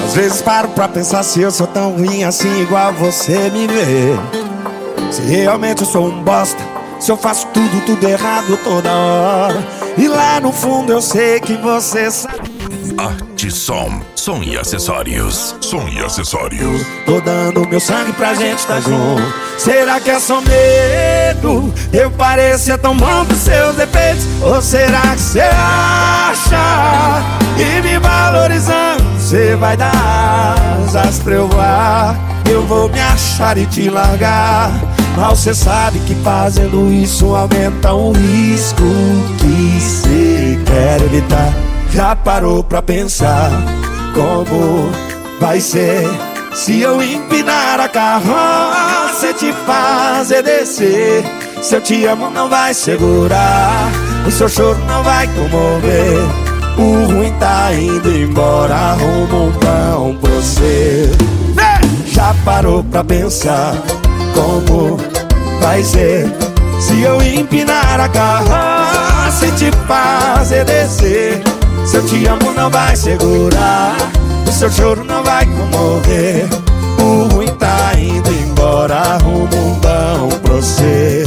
Às vezes paro pra pensar se eu sou tão ruim assim igual você me vê. Se realmente eu sou um bosta, se eu faço tudo errado toda hora. E lá no fundo eu sei que você sabe. Arte som e acessórios. Som e acessórios. Tô dando meu sangue pra gente tá junto. Será que é só medo? Eu parecer tão bom pros seus defeitos? Ou será que cê acha que me valorizando cê vai dar asas pra eu voar? Eu vou me achar e te largar. Mal cê sabe que fazendo isso aumenta o risco que cê quer evitar. Já parou pra pensar como vai ser se eu empinar a carroça e te fazer descer? Se eu te amo não vai segurar, o seu choro não vai comover. O ruim tá indo embora, arruma um pão pra você. Já parou pra pensar como vai ser se eu empinar a carroça e te fazer descer? Se eu te amo não vai segurar, o seu choro não vai comover. O ruim tá indo embora, arruma um pão pra você.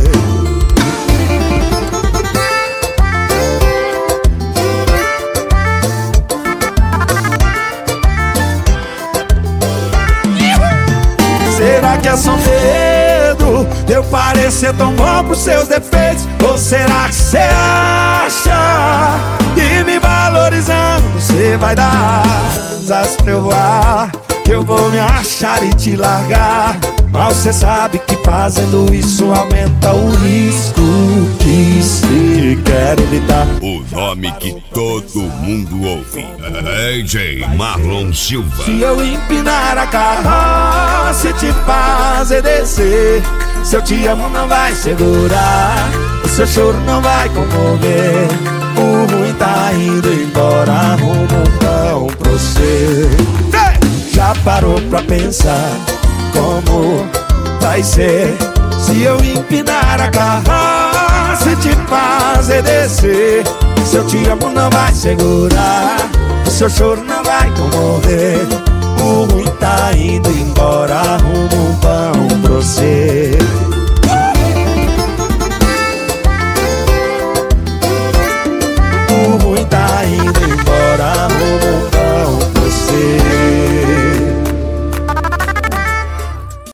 Será que é só medo de eu parecer tão bom pros seus defeitos? Ou será que cê acha que me valorizando cê vai dar asas pra eu voar? Que eu vou me achar e te largar. Mal cê sabe que fazendo isso aumenta o risco que cê quer evitar. O nome que todo mundo ouve. DJ Marlon Silva. Se eu empinar a carroça e te fazer descer, se eu te amo não vai segurar, o seu choro não vai comover. O ruim tá indo embora, arruma um pão pra você. Já parou pra pensar como vai ser se eu empinar a carroça e te fazer descer? Se eu te amo não vai segurar, o seu choro não vai comover. O ruim tá indo embora, arruma um pão pra você.